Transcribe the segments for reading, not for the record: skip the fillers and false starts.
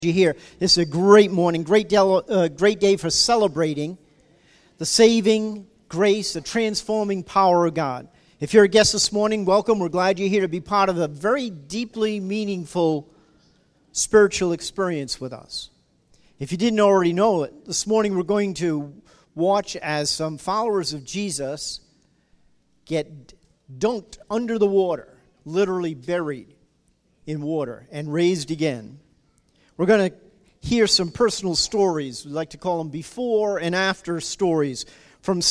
You hear this is a great morning, great day for celebrating the saving grace, the transforming power of God. If you're a guest this morning, welcome. We're glad you're here to be part of a very deeply meaningful spiritual experience with us. If you didn't already know it, this morning we're going to watch as some followers of Jesus get dunked under the water, literally buried in water and raised again. We're going to hear some personal stories. We like to call them before and after stories. From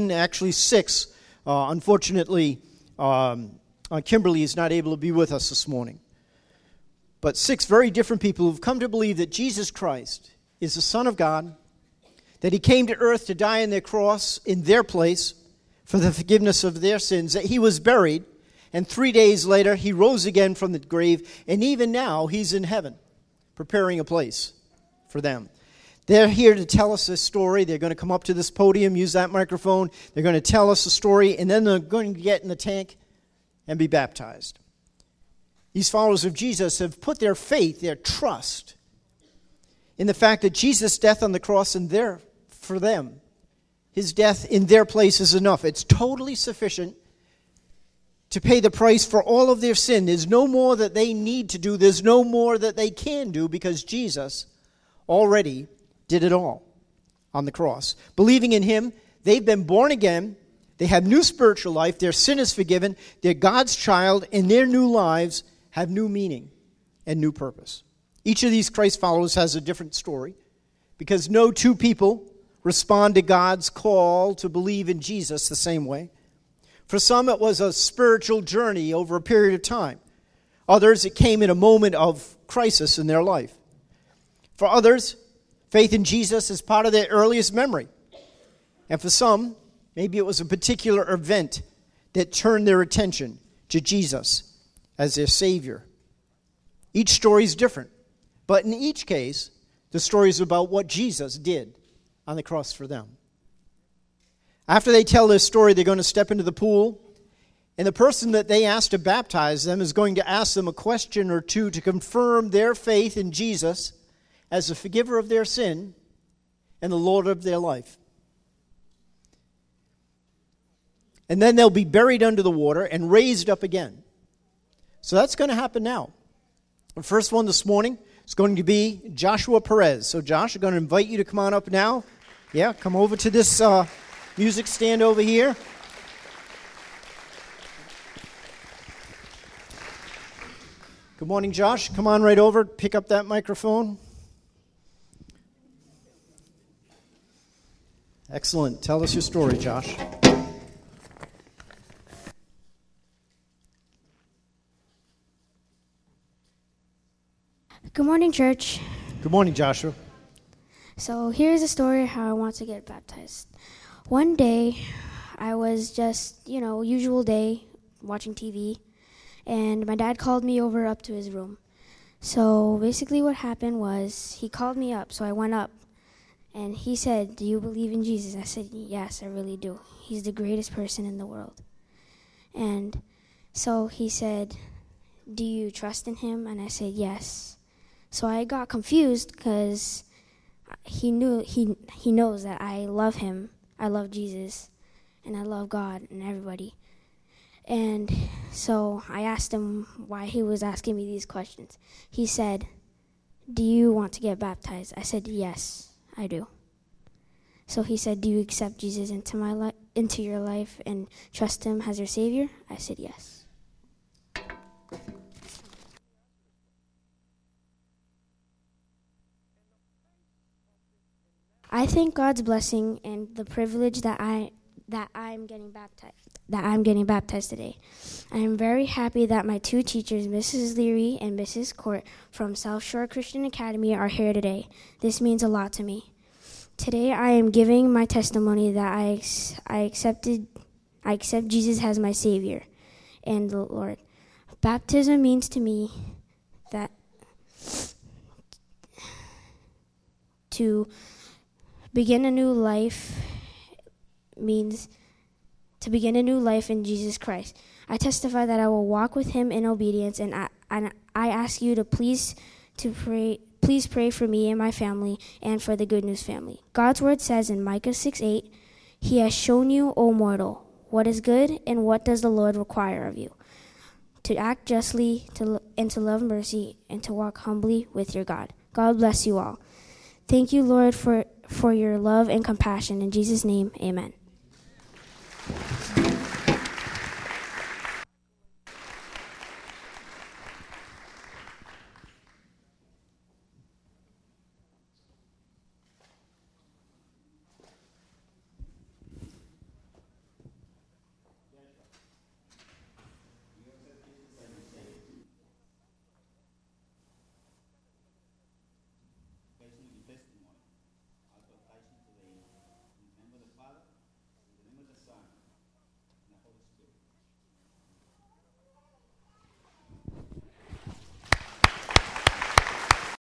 6. Unfortunately, Kimberly is not able to be with us this morning. But 6 very different people who've come to believe that Jesus Christ is the Son of God, that He came to earth to die on their cross in their place for the forgiveness of their sins, that He was buried, and 3 days later He rose again from the grave, and even now He's in heaven, preparing a place for them. They're here to tell us this story. They're going to come up to this podium, use that microphone. They're going to tell us the story, and then they're going to get in the tank and be baptized. These followers of Jesus have put their faith, their trust, in the fact that Jesus' death on the cross and for them, His death in their place is enough. It's totally sufficient to pay the price for all of their sin. There's no more that they need to do. There's no more that they can do because Jesus already did it all on the cross. Believing in Him, they've been born again. They have new spiritual life. Their sin is forgiven. They're God's child, and their new lives have new meaning and new purpose. Each of these Christ followers has a different story because no two people respond to God's call to believe in Jesus the same way. For some, it was a spiritual journey over a period of time. Others, it came in a moment of crisis in their life. For others, faith in Jesus is part of their earliest memory. And for some, maybe it was a particular event that turned their attention to Jesus as their Savior. Each story is different. But in each case, the story is about what Jesus did on the cross for them. After they tell their story, they're going to step into the pool, and the person that they ask to baptize them is going to ask them a question or two to confirm their faith in Jesus as the forgiver of their sin and the Lord of their life. And then they'll be buried under the water and raised up again. So that's going to happen now. The first one this morning is going to be Joshua Perez. So Josh, I'm going to invite you to come on up now. Yeah, come over to this music stand over here. Good morning, Josh. Come on right over. Pick up that microphone. Excellent. Tell us your story, Josh. Good morning, church. Good morning, Joshua. So here's a story how I want to get baptized. One day, I was just, usual day, watching TV, and my dad called me over up to his room. So basically what happened was he called me up, so I went up, and he said, "Do you believe in Jesus?" I said, "Yes, I really do. He's the greatest person in the world." And so he said, "Do you trust in Him?" And I said, "Yes." So I got confused because he knows that I love Him. I love Jesus, and I love God and everybody. And so I asked him why he was asking me these questions. He said, "Do you want to get baptized?" I said, "Yes, I do." So he said, "Do you accept Jesus into your life and trust Him as your Savior?" I said, "Yes." I thank God's blessing and the privilege that I'm getting baptized today. I am very happy that my two teachers, Mrs. Leary and Mrs. Court from South Shore Christian Academy, are here today. This means a lot to me. Today I am giving my testimony that I accept Jesus as my Savior and the Lord. Baptism means to me that to begin a new life means to begin a new life in Jesus Christ. I testify that I will walk with Him in obedience, and I ask you to please please pray for me and my family and for the Good News family. God's word says in Micah 6:8, He has shown you, O mortal, what is good and what does the Lord require of you, to act justly and to love mercy and to walk humbly with your God. God bless you all. Thank you, Lord, for your love and compassion. In Jesus' name, amen.